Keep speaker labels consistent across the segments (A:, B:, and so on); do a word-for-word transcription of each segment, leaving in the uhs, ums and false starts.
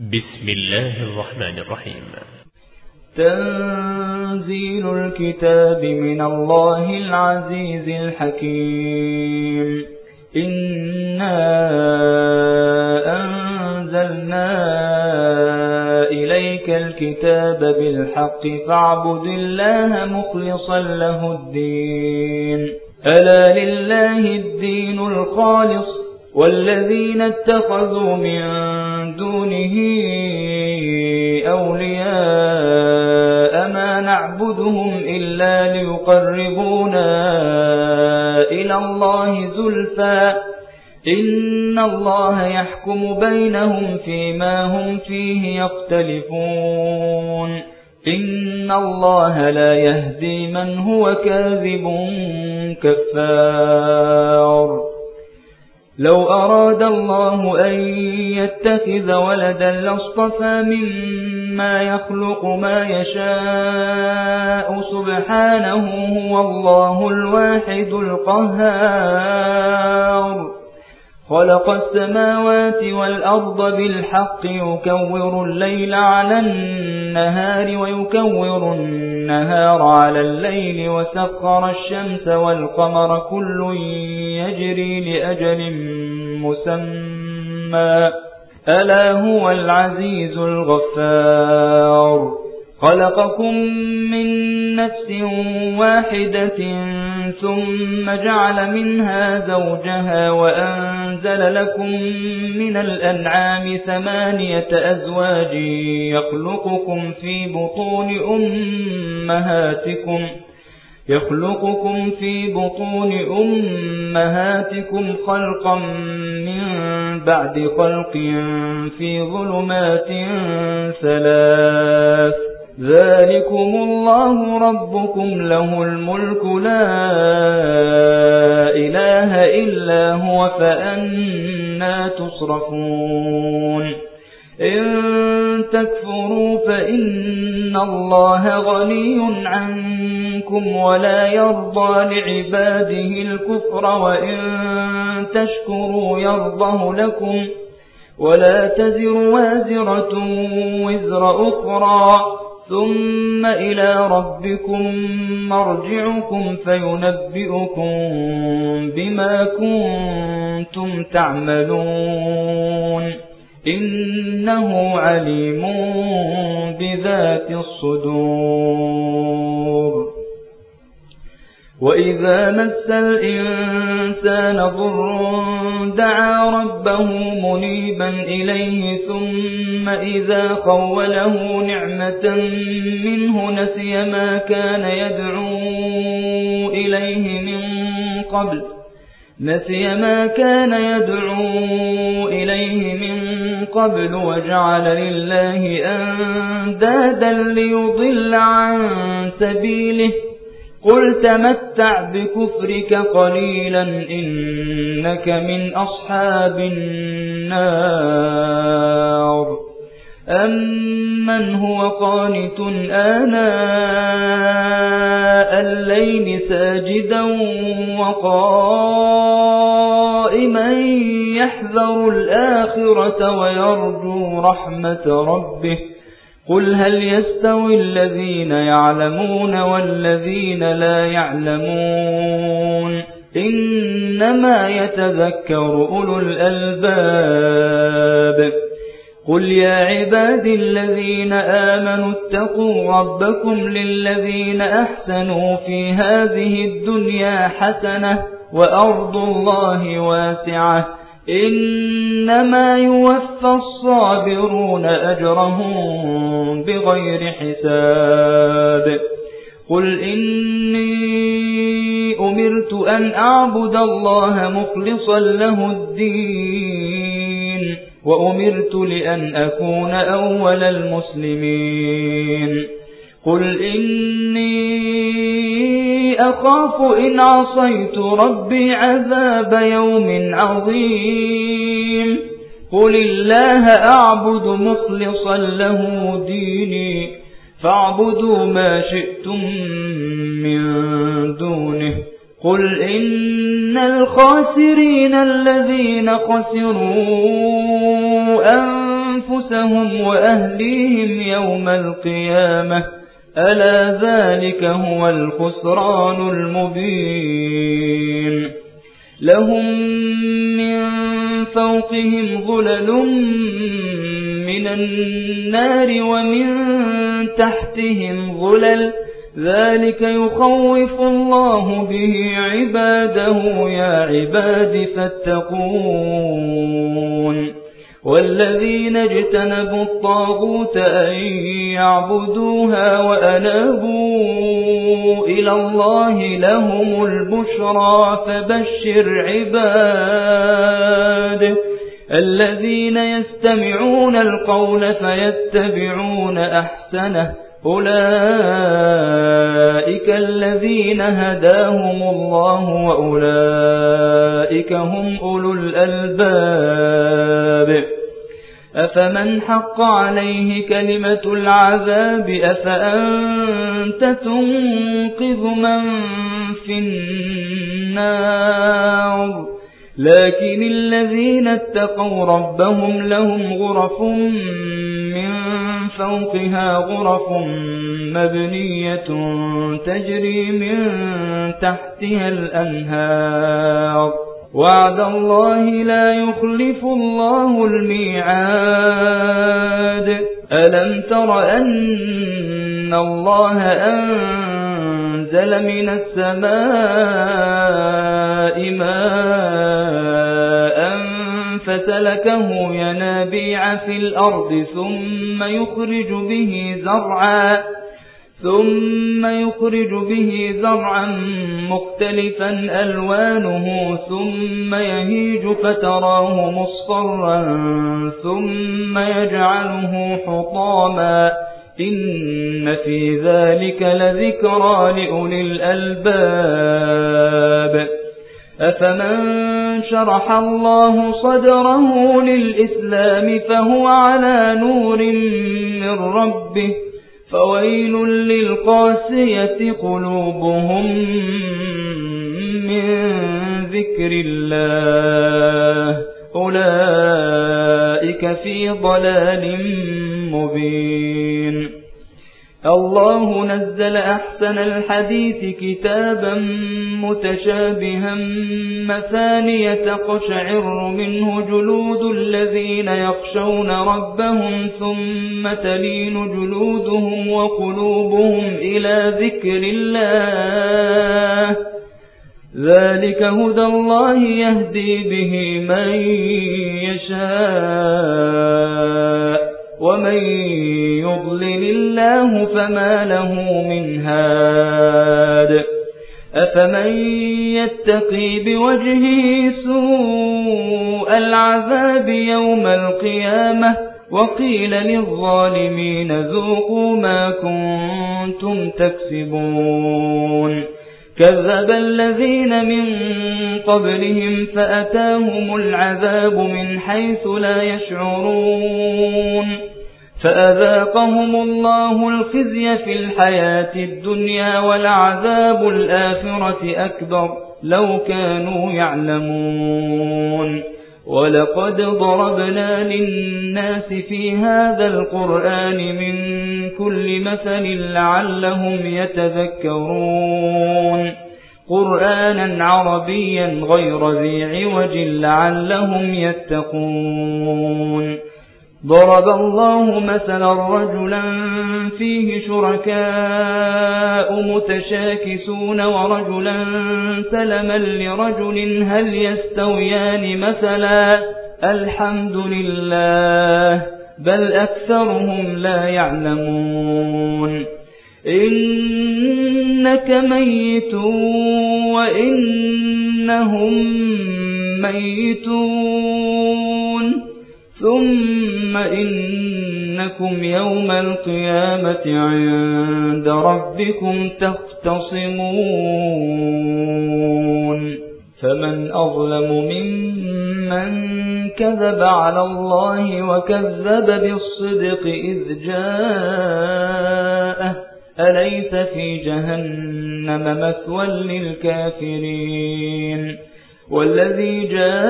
A: بسم الله الرحمن الرحيم.
B: تنزيل الكتاب من الله العزيز الحكيم. إنا أنزلنا إليك الكتاب بالحق فاعبد الله مخلصا له الدين. ألا لله الدين الخالص والذين اتخذوا من دونه أولياء ما نعبدهم إلا ليقربونا إلى الله زلفى إن الله يحكم بينهم فيما هم فيه يختلفون. إن الله لا يهدي من هو كاذب كفار. لو أراد الله أن يتخذ ولدا لاصطفى مما يخلق ما يشاء سبحانه هو الله الواحد القهار. خلق السماوات والأرض بالحق يكور الليل على النهار ويكور النهار على الليل وسخر الشمس والقمر كل يجري لأجل مسمى ألا هو العزيز الغفار. خلقكم من نفس واحدة ثم جعل منها زوجها وأنزل لكم من الأنعام ثمانية أزواج يخلقكم في بطون أمهاتكم يخلقكم في بطون أمهاتكم خلقا من بعد خلق في ظلمات ثلاث ذلكم الله ربكم له الملك لا إله إلا هو فأنى تصرفون. إن تكفروا فإن الله غني عنكم ولا يرضى لعباده الكفر وإن تشكروا يرضه لكم ولا تزر وازرة وزر أخرى ثم إلى ربكم مرجعكم فينبئكم بما كنتم تعملون. إنه عليم بذات الصدور. وإذا مس الإنسان ضر دعا ربه منيبا إليه ثم إذا خوله نعمة منه نسي ما كان يدعو إليه من قبل نسي ما كان يدعو إليه من قبل وجعل لله أندادا ليضل عن سبيله. قل تمتع بكفرك قليلا إنك من أصحاب النار. أمن هو قانت آناء الليل ساجدا وقائما يحذر الآخرة ويرجو رحمة ربه. قل هل يستوي الذين يعلمون والذين لا يعلمون إنما يتذكر أولو الألباب. قل يا عبادي الذين آمنوا اتقوا ربكم للذين أحسنوا في هذه الدنيا حسنة وأرض الله واسعة إنما يوفى الصابرون أجرهم بغير حساب. قل إني أمرت أن أعبد الله مخلصا له الدين وأمرت لأن أكون أول المسلمين. قل إني أخاف إن عصيت ربي عذاب يوم عظيم. قل الله أعبد مخلصا له ديني فاعبدوا ما شئتم من دونه. قل إن الخاسرين الذين خسروا أنفسهم أنفسهم وأهليهم يوم القيامة ألا ذلك هو الخسران المبين لهم من فوقهم ظلل من النار ومن تحتهم ظلل ذلك يخوف الله به عباده يا عباد فاتقون والذين اجتنبوا الطاغوت أن يعبدوها وأنابوا إلى الله لهم البشرى فبشر عباد الذين يستمعون القول فيتبعون أحسنه أولئك الذين هداهم الله وأولئك هم أولو الألباب أفمن حق عليه كلمة العذاب أفأنت تنقذ من في النار لكن الذين اتقوا ربهم لهم غرف من فوقها غرف مبنية تجري من تحتها الأنهار وعد الله لا يخلف الله الميعاد ألم تر أن الله أنزل من السماء ماء فسلكه ينابيع في الأرض ثم يخرج به زرعا ثم يخرج به زرعا مختلفا ألوانه ثم يهيج فتراه مصفرا ثم يجعله حطاما إن في ذلك لذكرى لأولي الألباب أفمن شرح الله صدره للإسلام فهو على نور من ربه فويل للقاسية قلوبهم من ذكر الله أولئك في ضلال مبين الله نزل أحسن الحديث كتابا متشابها مثانية تقشعر منه جلود الذين يخشون ربهم ثم تلين جلودهم وقلوبهم إلى ذكر الله ذلك هدى الله يهدي به من يشاء ومن يضلل الله فما له من هاد أفمن يتقي بوجهه سوء العذاب يوم القيامة وقيل للظالمين ذوقوا ما كنتم تكسبون كذب الذين من قبلهم فأتاهم العذاب من حيث لا يشعرون فأذاقهم الله الخزي في الحياة الدنيا ولعذاب الآخرة أكبر لو كانوا يعلمون ولقد ضربنا للناس في هذا القرآن من كل مثل لعلهم يتذكرون قرآنا عربيا غير ذي عوج لعلهم يتقون ضرب الله مثلا رجلا فيه شركاء متشاكسون ورجلا سلما لرجل هل يستويان مثلا الحمد لله بل أكثرهم لا يعلمون إنك ميت وإنهم ميتون ثم إنكم يوم القيامة عند ربكم تختصمون فمن أظلم ممن كذب على الله وكذب بالصدق إذ جاءه أليس في جهنم مثوى للكافرين والذي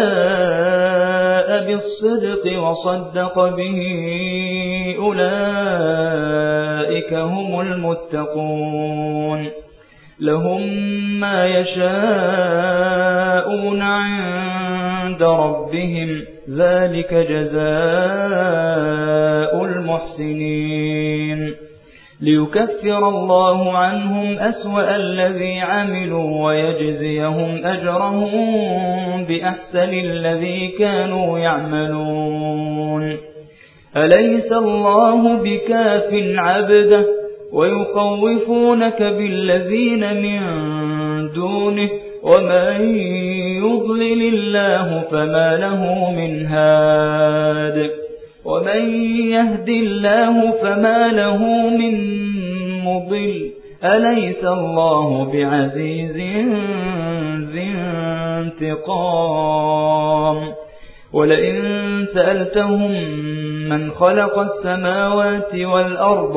B: جاء بالصدق وصدق به أولئك هم المتقون لهم ما يشاءون عند ربهم ذلك جزاء المحسنين ليكفر الله عنهم أسوأ الذي عملوا ويجزيهم أجرهم بأحسن الذي كانوا يعملون أليس الله بكاف عبده ويخوفونك بالذين من دونه ومن يضلل الله فما له من هاد ومن يهد الله فما له من مضل أليس الله بعزيز ذي انتقام ولئن سألتهم من خلق السماوات والأرض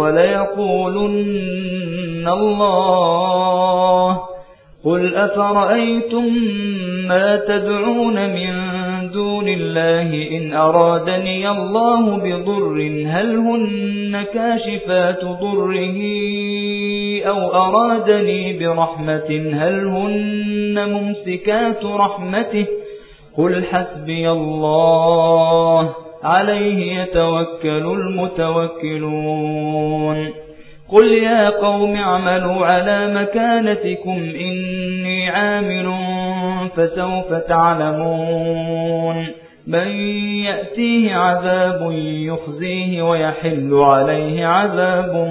B: ليقولن الله قل أفرأيتم ما تدعون من دون الله إن أرادني الله بضر هل هن كاشفات ضره أو أرادني برحمة هل هن ممسكات رحمته قل حسبي الله عليه يتوكل المتوكلون قل يا قوم اعملوا على مكانتكم إني عامل فسوف تعلمون من يأتيه عذاب يخزيه ويحل عليه عذاب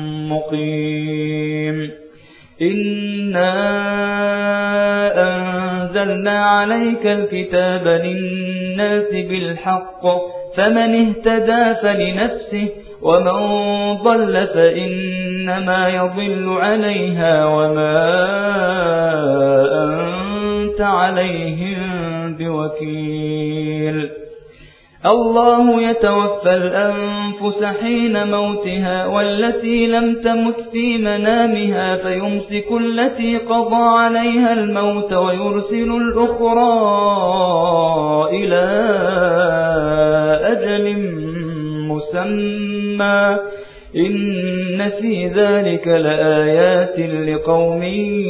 B: مقيم إنا أنزلنا عليك الكتاب للناس بالحق فمن اهتدى فلنفسه ومن ضل فإنما يضل عليها وما أنت عليهم بوكيل الله يتوفى الأنفس حين موتها والتي لم تمت في منامها فيمسك التي قضى عليها الموت ويرسل الأخرى إلى أجل مسمى إن في ذلك لآيات لقوم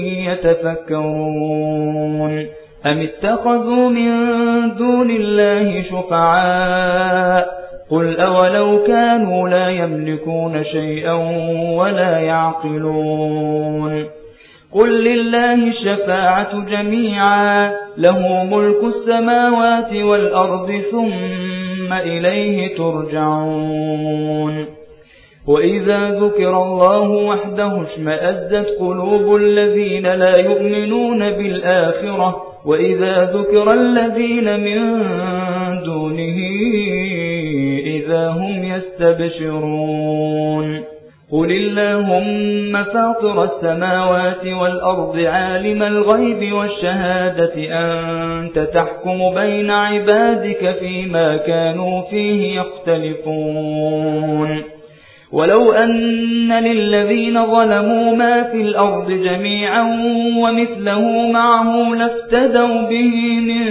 B: يتفكرون أم اتخذوا من دون الله شفعاء قل أولو كانوا لا يملكون شيئا ولا يعقلون قل لله الشفاعة جميعا له ملك السماوات والأرض ثم إليه ترجعون وإذا ذكر الله وحده اشمأزت قلوب الذين لا يؤمنون بالآخرة وإذا ذكر الذين من دونه إذا هم يستبشرون قل اللهم فاطر السماوات والأرض عالم الغيب والشهادة أنت تحكم بين عبادك فيما كانوا فيه يختلفون ولو أن للذين ظلموا ما في الأرض جميعا ومثله معه لافتدوا به من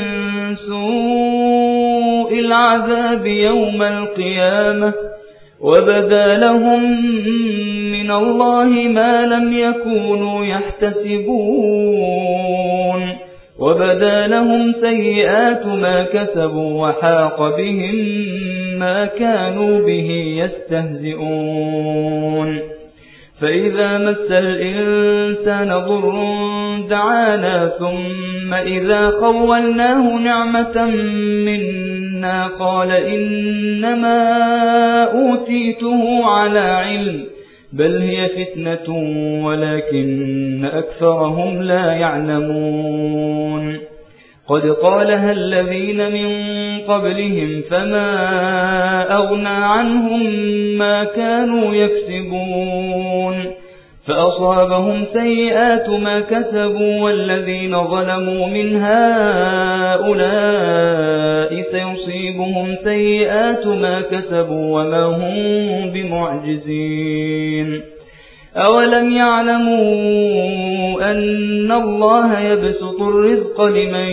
B: سوء العذاب يوم القيامة وبدا لهم من الله ما لم يكونوا يحتسبون وبدا لهم سيئات ما كسبوا وحاق بهم ما كانوا به يستهزئون فإذا مس الإنسان ضر دعانا ثم إذا خولناه نعمة منا قال إنما أوتيته على علم بل هي فتنة ولكن أكثرهم لا يعلمون قد قالها الذين من قبلهم فما أغنى عنهم ما كانوا يكسبون فأصابهم سيئات ما كسبوا والذين ظلموا من هؤلاء سيصيبهم سيئات ما كسبوا وما هم بمعجزين أولم يعلموا أن الله يبسط الرزق لمن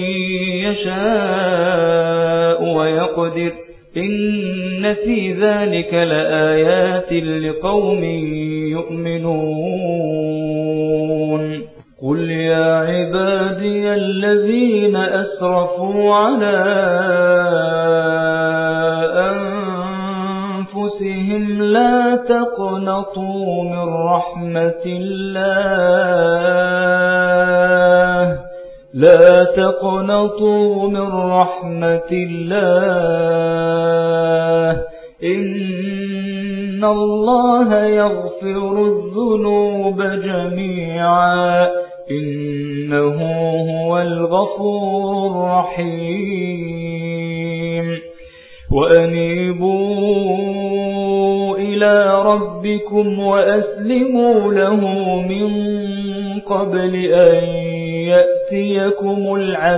B: يشاء ويقدر إن في ذلك لآيات لقوم يؤمنون قل يا عبادي الذين أسرفوا على أنفسهم لا تقنطوا من رحمة الله لا تقنطوا من رحمة الله إن الله يغفر الذنوب جميعا إنه هو الغفور الرحيم وأنيبوا إلى ربكم وأسلموا له من قبل أن يأتيكم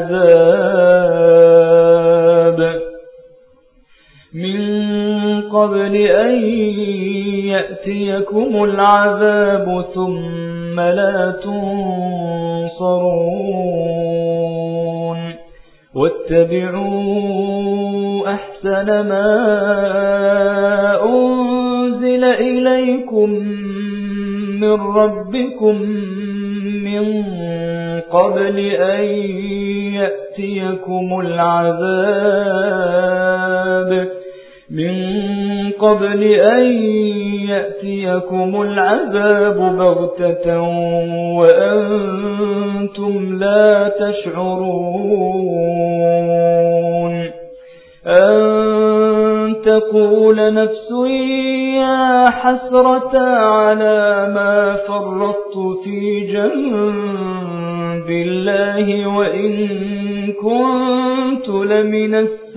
B: العذاب من قبل أن يأتيكم العذاب ثم لا تنصرون واتبعوا أحسن ما أنزل إليكم من ربكم من قبل أن يأتيكم العذاب من قبل أن يأتيكم العذاب بغتة وأنتم لا تشعرون أن تقول نفس يا حسرة على ما فرطت في جنب الله وإن كنت لمن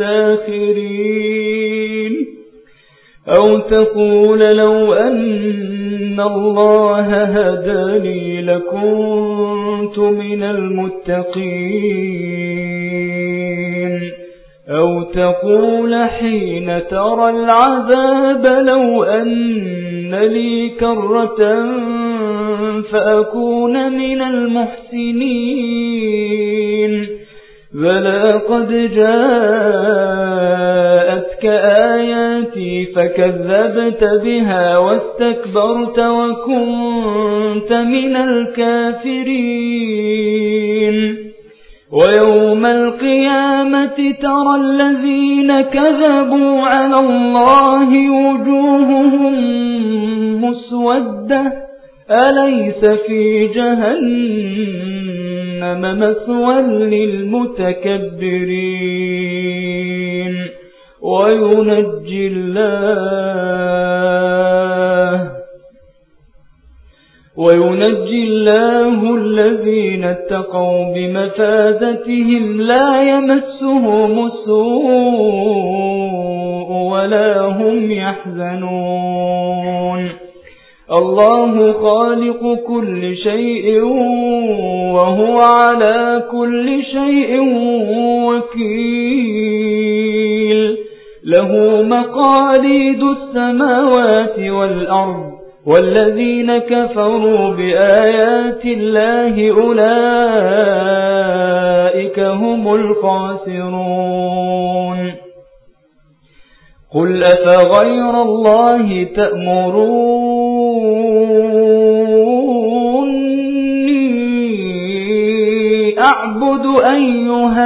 B: الساخرين أو تقول لو أن الله هداني لكنت من المتقين أو تقول حين ترى العذاب لو أن لي كرة فأكون من المحسنين بلى قد جاءتك آياتي فكذبت بها واستكبرت وكنت من الكافرين ويوم القيامة ترى الذين كذبوا على الله وجوههم مسودة أليس في جهنم مثوى للمتكبرين وينجي الله وينجي الله الذين اتقوا بمفازتهم لا يمسهم السوء ولا هم يحزنون الله خالق كل شيء وهو على كل شيء وكيل له مقاليد السماوات والأرض والذين كفروا بآيات الله أولئك هم الخاسرون قل أفغير الله تأمروني أعبد أيها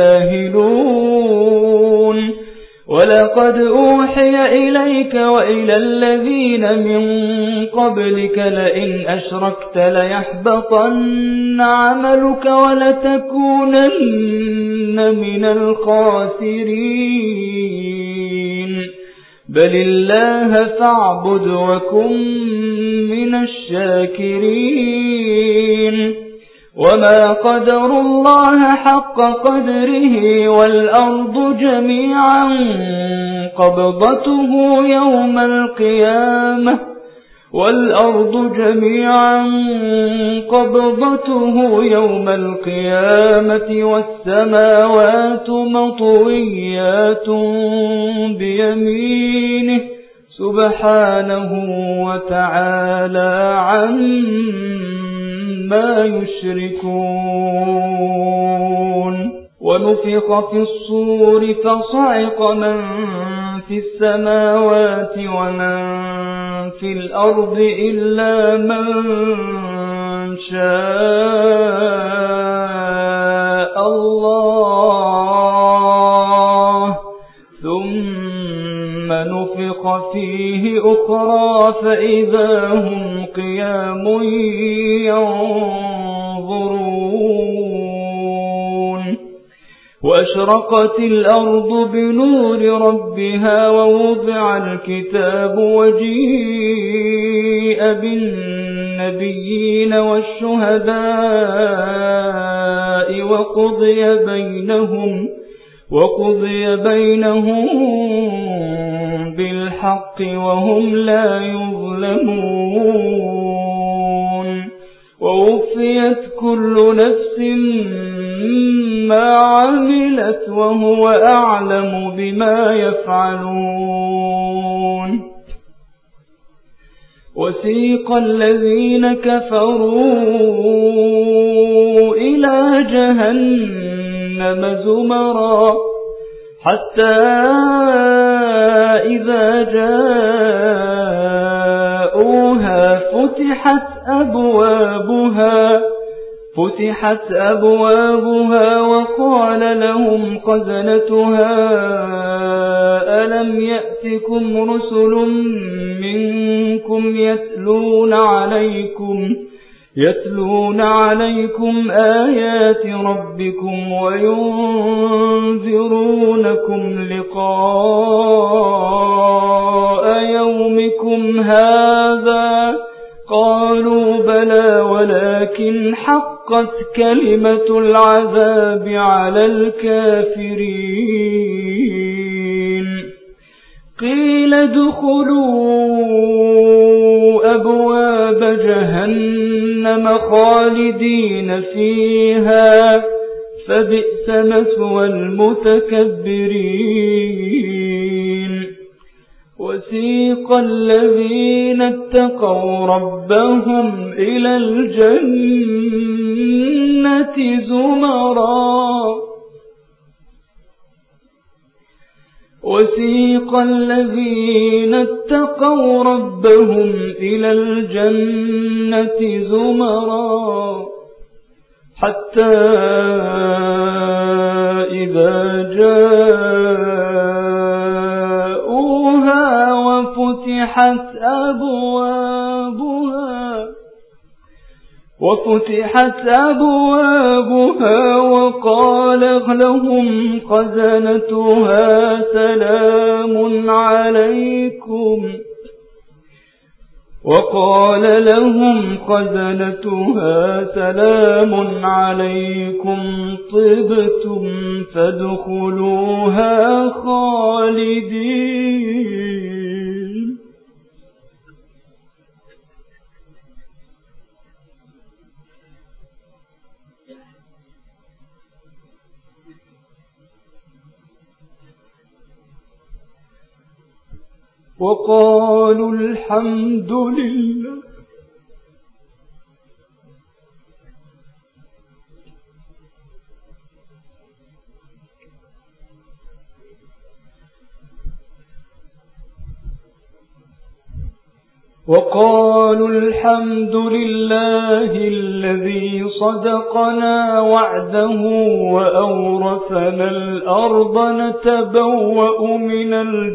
B: الجاهلون ولقد أوحي إليك وإلى الذين من قبلك لئن أشركت ليحبطن عملك ولتكونن من الخاسرين بل الله فاعبد وكن من الشاكرين وما قدر الله حق قدره والأرض جميعا قبضته يوم القيامة والأرض جميعا قبضته يوم القيامة والسماوات مطويات بيمينه سبحانه وتعالى عما يشركون ونفخ في الصور فصعق من في السماوات ومن في الأرض إلا من شاء الله ثم نفخ فيه أخرى فإذا هم قيام ينظرون وأشرقت الأرض بنور ربها ووضع الكتاب وجيء بالنبيين والشهداء وقضي بينهم وقضي بينهم بالحق وهم لا يظلمون ووفيت كل نفس ما عملت وهو أعلم بما يفعلون وسيق الذين كفروا إلى جهنم زمرا حتى إذا جاءوها فتحت أبوابها فتحت أبوابها وقال لهم خزنتها ألم يأتكم رسل منكم يتلون عليكم يتلون عليكم آيات ربكم وينذرونكم لقاء يومكم هذا قالوا بلى ولكن حقت كلمة العذاب على الكافرين قيل ادخلوا أبواب جهنم خالدين فيها فبئس مثوى المتكبرين وسيق الذين اتقوا ربهم إلى الجنة زمرا وسيق الذين اتقوا ربهم إلى الجنة زمرا حتى إذا جاءوها وفتحت أبوابها وفتحت أبوابها وقال لهم خزنتها سلام عليكم وقال لهم خزنتها سلام عليكم طبتم فادخلوها خالدين وقالوا الحمد لله وقالوا الحمد لله الذي صدقنا وعده وأورثنا الأرض نتبوأ من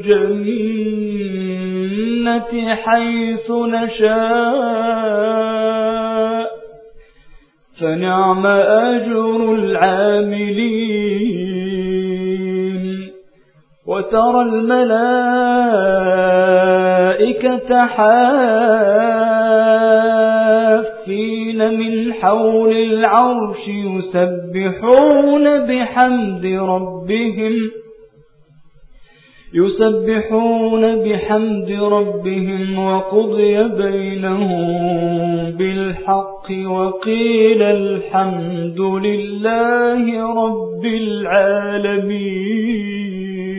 B: الجنة حيث نشاء فنعم أجر العاملين وترى الملائكة حافين من حول العرش يسبحون بحمد ربهم يسبحون بحمد ربهم وقضي بينهم بالحق وقيل الحمد لله رب العالمين